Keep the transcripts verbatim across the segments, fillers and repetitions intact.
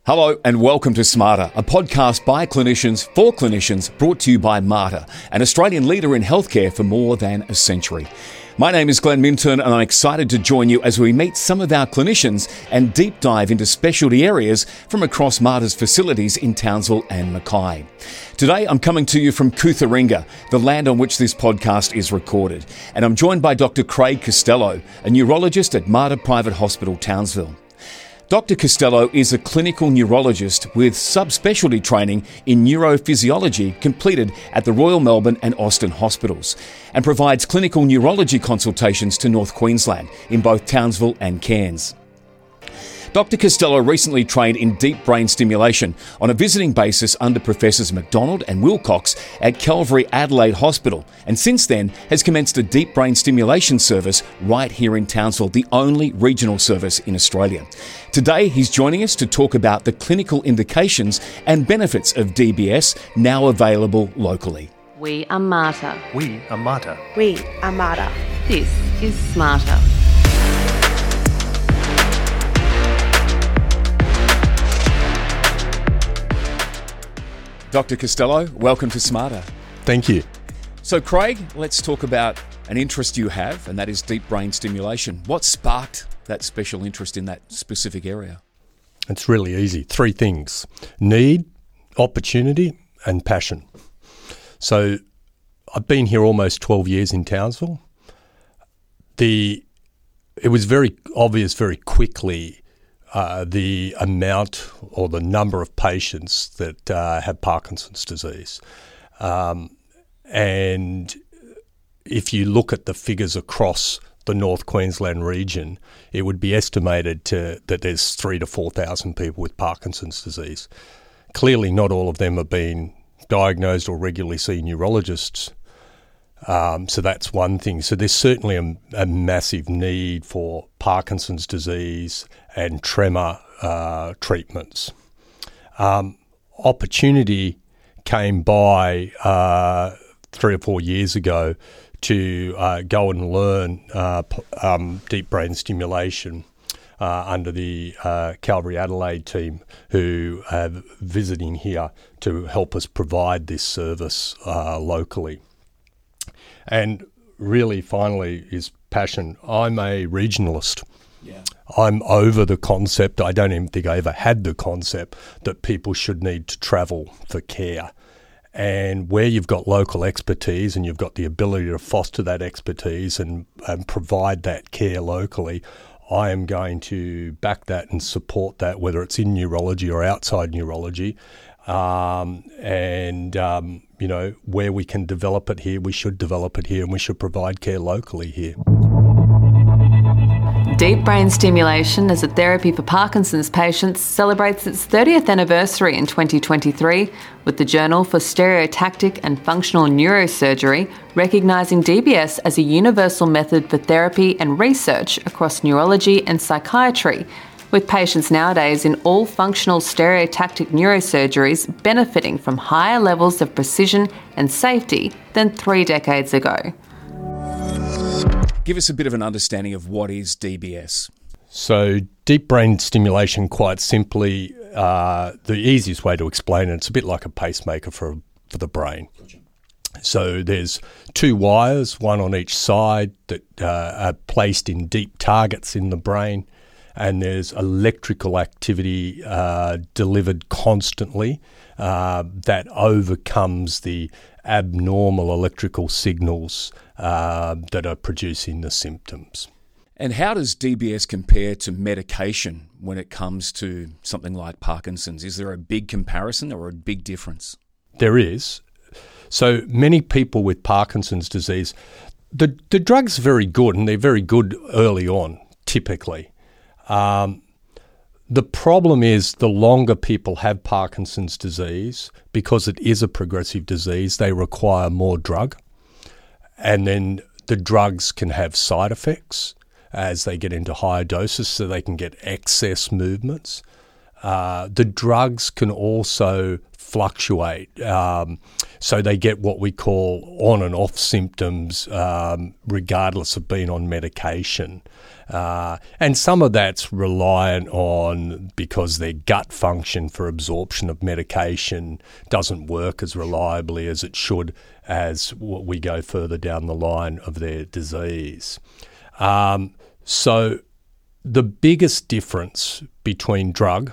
Hello and welcome to Smarter, a podcast by clinicians for clinicians, brought to you by Mater, an Australian leader in healthcare for more than a century. My name is Glenn Minton and I'm excited to join you as we meet some of our clinicians and deep dive into specialty areas from across Mater's facilities in Townsville and Mackay. Today I'm coming to you from Kutharinga, the land on which this podcast is recorded, and I'm joined by Doctor Craig Costello, a neurologist at Mater Private Hospital, Townsville. Doctor Costello is a clinical neurologist with subspecialty training in neurophysiology completed at the Royal Melbourne and Austin hospitals, and provides clinical neurology consultations to North Queensland in both Townsville and Cairns. Doctor Costello recently trained in deep brain stimulation on a visiting basis under Professors McDonald and Wilcox at Calvary Adelaide Hospital, and since then has commenced a deep brain stimulation service right here in Townsville, the only regional service in Australia. Today he's joining us to talk about the clinical indications and benefits of D B S now available locally. We are Mater. We are Mater. We are Mater. This is Smarter. Doctor Costello, welcome to Smarter. Thank you. So Craig, let's talk about an interest you have, and that is deep brain stimulation. What sparked that special interest in that specific area? It's really easy. Three things: need, opportunity, and passion. So I've been here almost twelve years in Townsville. The it was very obvious very quickly uh, the amount or the number of patients that uh, have Parkinson's disease. Um, and if you look at the figures across the North Queensland region, it would be estimated to, that there's three to four thousand people with Parkinson's disease. Clearly, not all of them have been diagnosed or regularly see neurologists. Um, so that's one thing. So there's certainly a, a massive need for Parkinson's disease and tremor uh, treatments. Um, opportunity came by uh, three or four years ago to uh, go and learn uh, um, deep brain stimulation uh, under the uh, Calvary Adelaide team, who are visiting here to help us provide this service uh, locally. And really, finally, is passion. I'm a regionalist. Yeah. I'm over the concept, I don't even think I ever had the concept, that people should need to travel for care. And where you've got local expertise and you've got the ability to foster that expertise and, and provide that care locally, I am going to back that and support that, whether it's in neurology or outside neurology. Um, and, um, you know, where we can develop it here, we should develop it here, and we should provide care locally here. Deep brain stimulation as a therapy for Parkinson's patients celebrates its thirtieth anniversary in twenty twenty-three, with the Journal for Stereotactic and Functional Neurosurgery recognising D B S as a universal method for therapy and research across neurology and psychiatry, with patients nowadays in all functional stereotactic neurosurgeries benefiting from higher levels of precision and safety than three decades ago. Give us a bit of an understanding of what is D B S. So deep brain stimulation, quite simply, uh, the easiest way to explain it, it's a bit like a pacemaker for, for the brain. Gotcha. So there's two wires, one on each side, that uh, are placed in deep targets in the brain, and there's electrical activity uh, delivered constantly uh, that overcomes the abnormal electrical signals uh, that are producing the symptoms. And how does D B S compare to medication when it comes to something like Parkinson's? Is there a big comparison or a big difference? There is. So many people with Parkinson's disease, the, the drug's very good, and they're very good early on, typically. Um, the problem is the longer people have Parkinson's disease, because it is a progressive disease, they require more drug. And then the drugs can have side effects as they get into higher doses, so they can get excess movements. Uh, the drugs can also fluctuate. Um, so they get what we call on and off symptoms um, regardless of being on medication. Uh, and some of that's reliant on because their gut function for absorption of medication doesn't work as reliably as it should as we go further down the line of their disease. Um, so the biggest difference between drug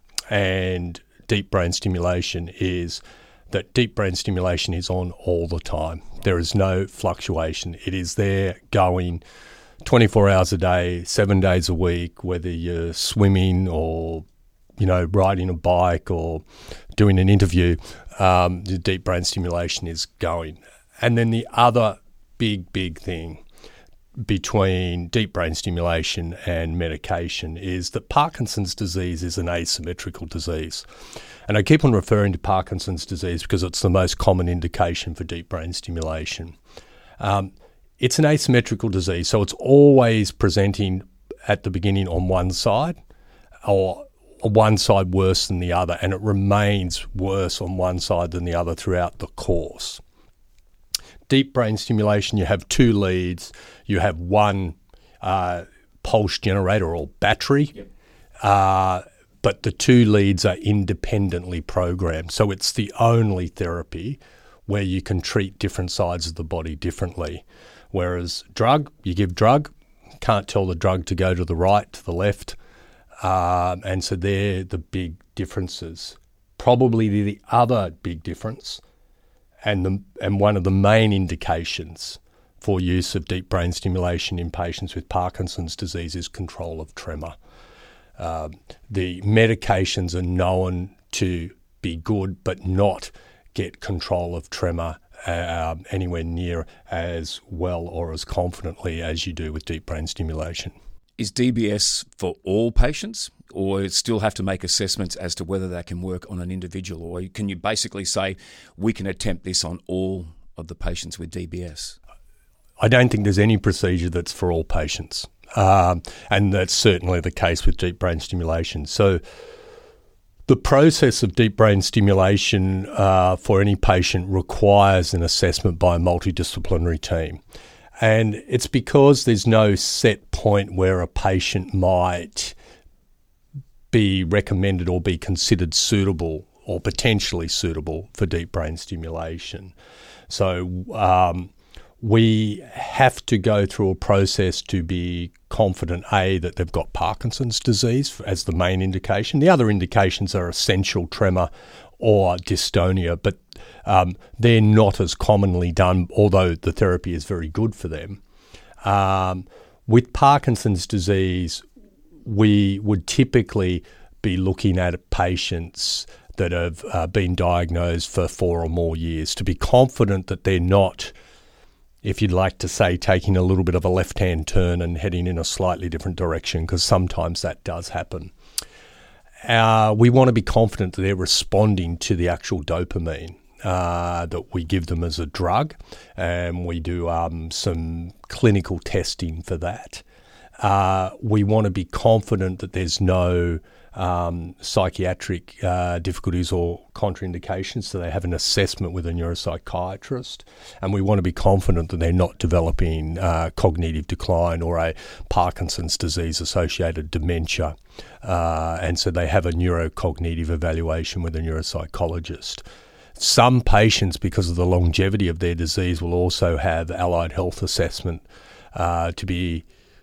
and deep brain stimulation is that deep brain stimulation is on all the time. There is no fluctuation. It is there going twenty-four hours a day, seven days a week, whether you're swimming or, you know, riding a bike or doing an interview, um, the deep brain stimulation is going. And then the other big, big thing between deep brain stimulation and medication is that Parkinson's disease is an asymmetrical disease. And I keep on referring to Parkinson's disease because it's the most common indication for deep brain stimulation. Um, it's an asymmetrical disease, so it's always presenting at the beginning on one side or one side worse than the other, and it remains worse on one side than the other throughout the course. Deep brain stimulation, you have two leads, you have one uh, pulse generator or battery, yep. uh, but the two leads are independently programmed. So it's the only therapy where you can treat different sides of the body differently. Whereas drug, you give drug, can't tell the drug to go to the right, to the left, um, and so they're the big differences. Probably the other big difference And, the, and one of the main indications for use of deep brain stimulation in patients with Parkinson's disease is control of tremor. Uh, the medications are known to be good, but not get control of tremor uh, anywhere near as well or as confidently as you do with deep brain stimulation. Is D B S for all patients, or still have to make assessments as to whether they can work on an individual? Or can you basically say we can attempt this on all of the patients with D B S? I don't think there's any procedure that's for all patients. Um, and that's certainly the case with deep brain stimulation. So the process of deep brain stimulation uh, for any patient requires an assessment by a multidisciplinary team. And it's because there's no set point where a patient might be recommended or be considered suitable or potentially suitable for deep brain stimulation. So um, we have to go through a process to be confident, A, that they've got Parkinson's disease as the main indication. The other indications are essential tremor or dystonia, but um, they're not as commonly done, although the therapy is very good for them. Um, with Parkinson's disease, we would typically be looking at patients that have uh, been diagnosed for four or more years to be confident that they're not, if you'd like to say, taking a little bit of a left-hand turn and heading in a slightly different direction, because sometimes that does happen. Uh, we want to be confident that they're responding to the actual dopamine uh, that we give them as a drug, and we do um, some clinical testing for that. Uh, we want to be confident that there's no um, psychiatric uh, difficulties or contraindications, so they have an assessment with a neuropsychiatrist, and we want to be confident that they're not developing uh, cognitive decline or a Parkinson's disease-associated dementia, uh, and so they have a neurocognitive evaluation with a neuropsychologist. Some patients, because of the longevity of their disease, will also have allied health assessment uh, to be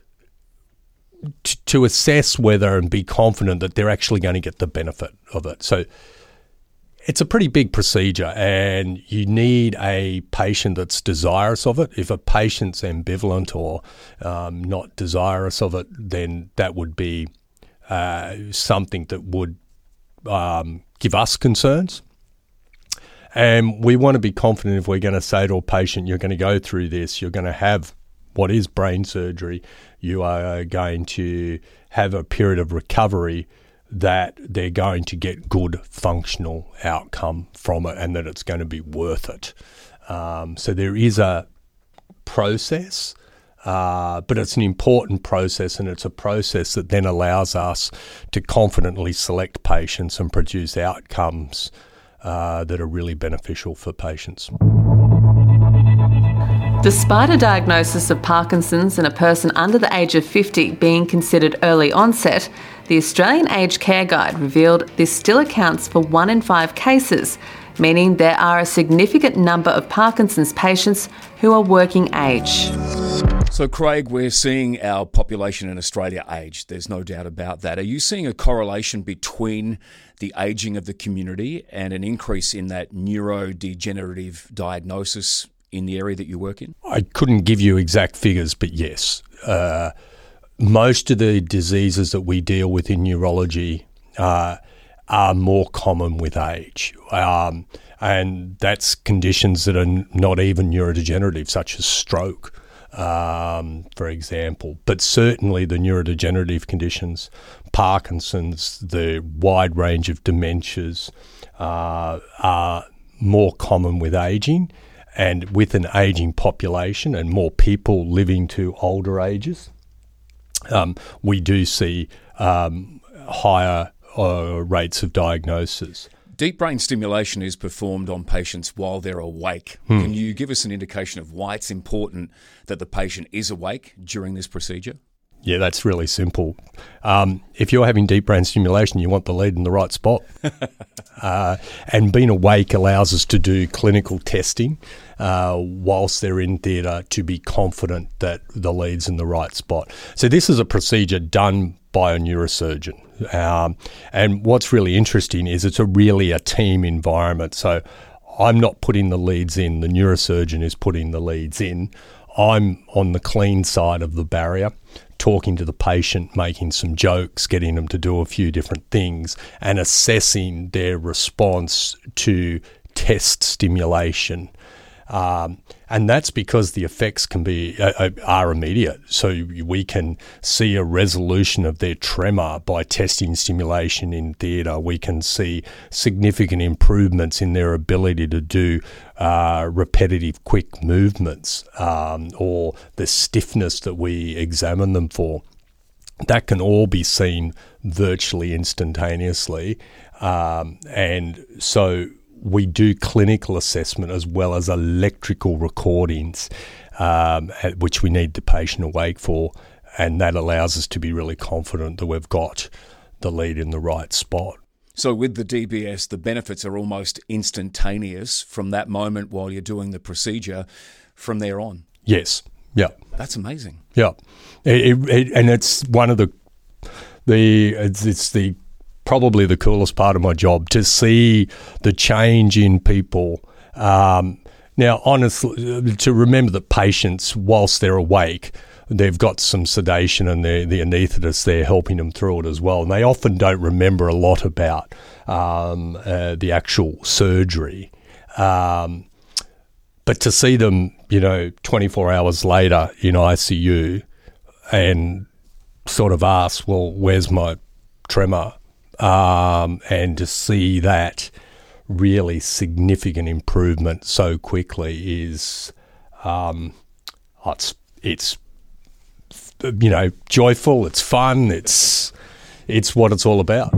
to assess whether and be confident that they're actually going to get the benefit of it. So it's a pretty big procedure, and you need a patient that's desirous of it. If a patient's ambivalent or um, not desirous of it, then that would be uh, something that would um, give us concerns. And we want to be confident if we're going to say to a patient, you're going to go through this, you're going to have what is brain surgery, you are going to have a period of recovery, that they're going to get good functional outcome from it and that it's going to be worth it. Um, so there is a process, uh, but it's an important process, and it's a process that then allows us to confidently select patients and produce outcomes uh, that are really beneficial for patients. Despite a diagnosis of Parkinson's in a person under the age of fifty being considered early onset, the Australian Aged Care Guide revealed this still accounts for one in five cases, meaning there are a significant number of Parkinson's patients who are working age. So, Craig, we're seeing our population in Australia age. There's no doubt about that. Are you seeing a correlation between the ageing of the community and an increase in that neurodegenerative diagnosis in the area that you work in? I couldn't give you exact figures, but yes. Uh, most of the diseases that we deal with in neurology uh, are more common with age. Um, and that's conditions that are not even neurodegenerative, such as stroke, um, for example. But certainly the neurodegenerative conditions, Parkinson's, the wide range of dementias uh, are more common with ageing. And with an ageing population and more people living to older ages, um, we do see um, higher uh, rates of diagnosis. Deep brain stimulation is performed on patients while they're awake. Hmm. Can you give us an indication of why it's important that the patient is awake during this procedure? Yeah, that's really simple. Um, if you're having deep brain stimulation, you want the lead in the right spot. uh, and being awake allows us to do clinical testing uh, whilst they're in theatre to be confident that the lead's in the right spot. So this is a procedure done by a neurosurgeon. Um, and what's really interesting is it's a really a team environment. So I'm not putting the leads in, the neurosurgeon is putting the leads in. I'm on the clean side of the barrier, talking to the patient, making some jokes, getting them to do a few different things and assessing their response to test stimulation. Um, and that's because the effects can be uh, are immediate. So we can see a resolution of their tremor by testing stimulation in theatre. We can see significant improvements in their ability to do uh, repetitive quick movements um, or the stiffness that we examine them for. That can all be seen virtually instantaneously. Um, and so we do clinical assessment as well as electrical recordings, um, which we need the patient awake for, and that allows us to be really confident that we've got the lead in the right spot. So with the D B S, the benefits are almost instantaneous from that moment while you're doing the procedure from there on? Yes. Yeah. That's amazing. Yeah. It, it, it, and it's one of the, the it's, it's the probably the coolest part of my job to see the change in people. Um, now, honestly, to remember that patients, whilst they're awake, they've got some sedation and the the anaesthetist there helping them through it as well. And they often don't remember a lot about um, uh, the actual surgery. Um, but to see them, you know, twenty-four hours later in I C U and sort of ask, well, where's my tremor? Um, and to see that really significant improvement so quickly is, um, it's, it's, you know, joyful, it's fun, it's, it's what it's all about.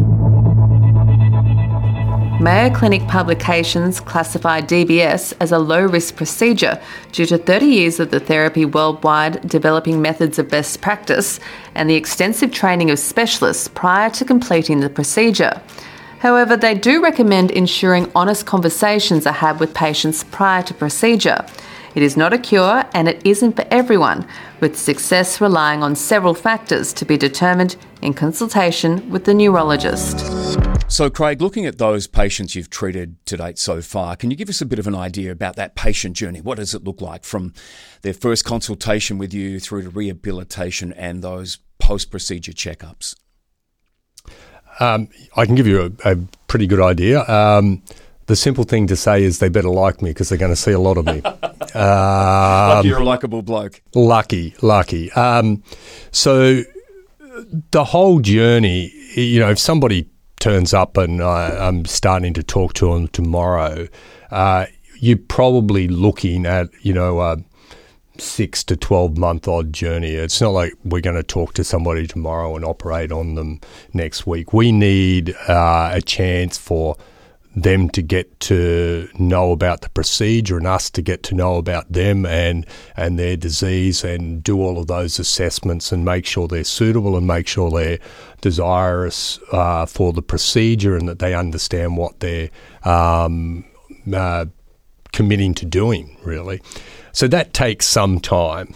Mayo Clinic publications classify D B S as a low-risk procedure due to thirty years of the therapy worldwide, developing methods of best practice and the extensive training of specialists prior to completing the procedure. However, they do recommend ensuring honest conversations are had with patients prior to procedure. It is not a cure and it isn't for everyone, with success relying on several factors to be determined in consultation with the neurologist. So, Craig, looking at those patients you've treated to date so far, can you give us a bit of an idea about that patient journey? What does it look like from their first consultation with you through to rehabilitation and those post-procedure checkups? Um, I can give you a, a pretty good idea. Um, the simple thing to say is they better like me because they're going to see a lot of me. um, Lucky you're a likeable bloke. Lucky, lucky. Um, so the whole journey, you know, if somebody turns up and uh, I'm starting to talk to them tomorrow, uh, you're probably looking at, you know, a six to twelve month odd journey. It's not like we're going to talk to somebody tomorrow and operate on them next week. We need uh, a chance for them to get to know about the procedure and us to get to know about them and and their disease and do all of those assessments and make sure they're suitable and make sure they're desirous uh, for the procedure and that they understand what they're um, uh, committing to doing, really. So that takes some time.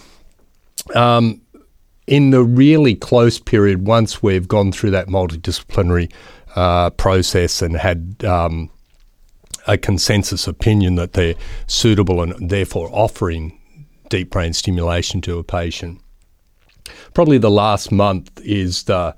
Um, in the really close period, once we've gone through that multidisciplinary Uh, process and had um, a consensus opinion that they're suitable and therefore offering deep brain stimulation to a patient. Probably the last month is the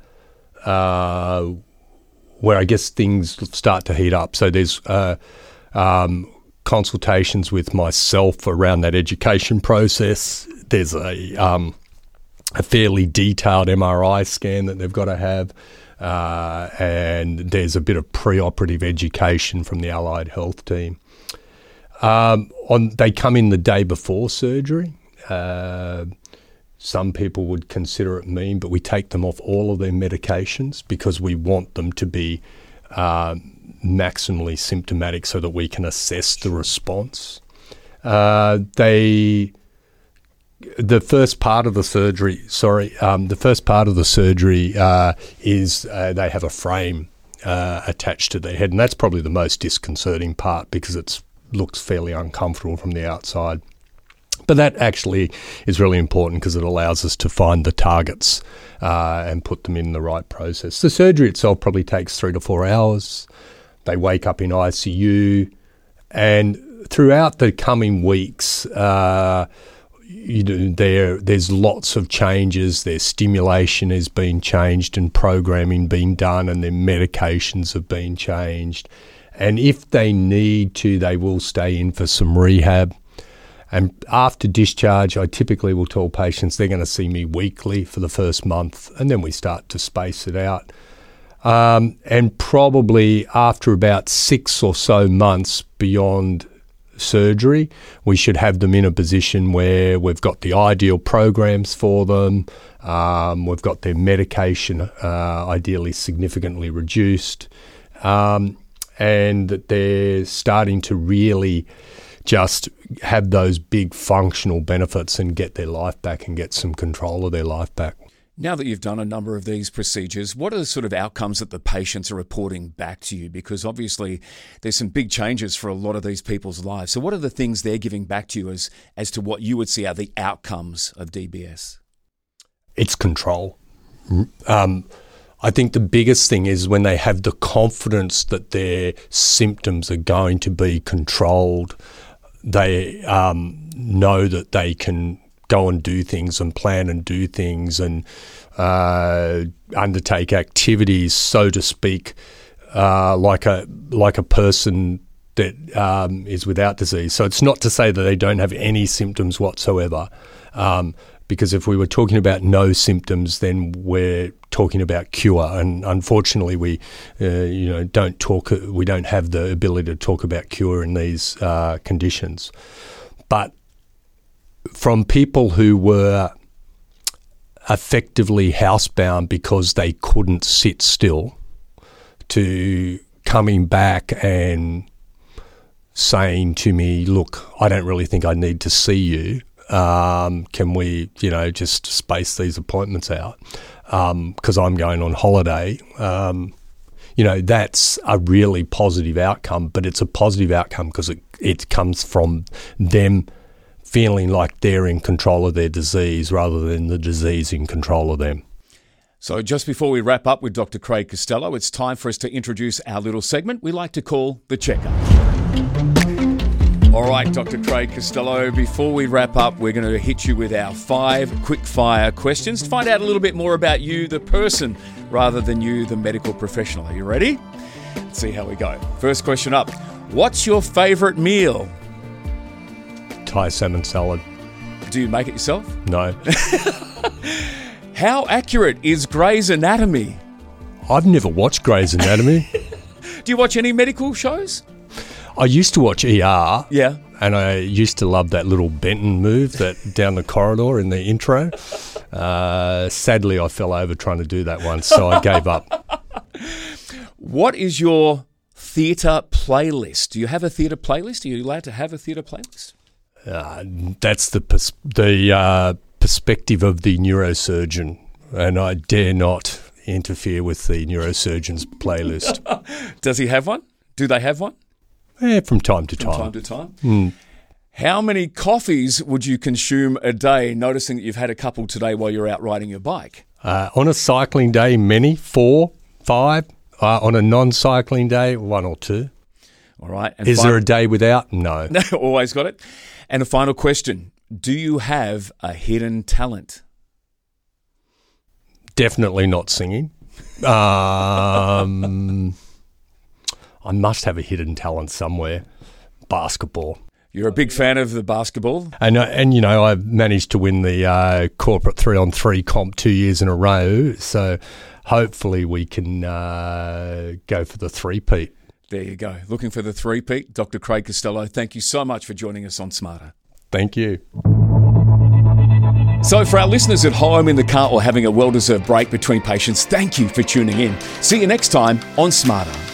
uh, where I guess things start to heat up. So there's uh, um, consultations with myself around that education process. There's a, um, a fairly detailed M R I scan that they've got to have. Uh, and there's a bit of pre-operative education from the allied health team. Um, on they come in the day before surgery. Uh, some people would consider it mean, but we take them off all of their medications because we want them to be uh, maximally symptomatic so that we can assess the response. Uh, they... The first part of the surgery, sorry, um, the first part of the surgery uh, is uh, they have a frame uh, attached to their head, and that's probably the most disconcerting part because it looks fairly uncomfortable from the outside. But that actually is really important because it allows us to find the targets uh, and put them in the right process. The surgery itself probably takes three to four hours. They wake up in I C U, and throughout the coming weeks, uh, You know, there, there's lots of changes. Their stimulation is being changed and programming being done and their medications have been changed. And if they need to, they will stay in for some rehab. And after discharge, I typically will tell patients they're going to see me weekly for the first month and then we start to space it out. Um, and probably after about six or so months beyond surgery, we should have them in a position where we've got the ideal programs for them, um, we've got their medication uh, ideally significantly reduced, um, and that they're starting to really just have those big functional benefits and get their life back and get some control of their life back. Now that you've done a number of these procedures, what are the sort of outcomes that the patients are reporting back to you? Because obviously there's some big changes for a lot of these people's lives. So what are the things they're giving back to you as, as to what you would see are the outcomes of D B S? It's control. Um, I think the biggest thing is when they have the confidence that their symptoms are going to be controlled, they um, know that they can go and do things and plan and do things and uh, undertake activities, so to speak, uh, like a like a person that um, is without disease. So it's not to say that they don't have any symptoms whatsoever, um, because if we were talking about no symptoms, then we're talking about cure. And unfortunately, we uh, you know don't talk. We don't have the ability to talk about cure in these uh, conditions, but from people who were effectively housebound because they couldn't sit still to coming back and saying to me, look, I don't really think I need to see you. Um, can we, you know, just space these appointments out because um, I'm going on holiday. Um, you know, that's a really positive outcome, but it's a positive outcome because it, it comes from them feeling like they're in control of their disease rather than the disease in control of them. So just before we wrap up with Doctor Craig Costello, it's time for us to introduce our little segment we like to call The Checkup. All right, Doctor Craig Costello, before we wrap up, we're going to hit you with our five quick-fire questions to find out a little bit more about you, the person, rather than you, the medical professional. Are you ready? Let's see how we go. First question up. What's your favourite meal? Thai salmon salad. Do you make it yourself? No. How accurate is Grey's Anatomy? I've never watched Grey's Anatomy. Do you watch any medical shows? I used to watch E R. Yeah. And I used to love that little Benton move that down the corridor in the intro. Uh, sadly, I fell over trying to do that once, so I gave up. What is your theatre playlist. Do you have a theatre playlist? Are you allowed to have a theatre playlist? Uh, that's the pers- the uh, perspective of the neurosurgeon, and I dare not interfere with the neurosurgeon's playlist. Does he have one? Do they have one? Yeah, from time to From time. time to time. Mm. How many coffees would you consume a day, noticing that you've had a couple today while you're out riding your bike? Uh, on a cycling day, many, four, five. Uh, on a non-cycling day, one or two. All right. And Is fin- there a day without? No. No, always got it. And a final question. Do you have a hidden talent? Definitely not singing. Um, I must have a hidden talent somewhere. Basketball. You're a big fan of the basketball? And, uh, and you know, I've managed to win the uh, corporate three-on-three comp two years in a row, so hopefully we can uh, go for the three-peat. There you go. Looking for the three-peat. Doctor Craig Costello, thank you so much for joining us on Smarter. Thank you. So for our listeners at home, in the car, or having a well-deserved break between patients, thank you for tuning in. See you next time on Smarter.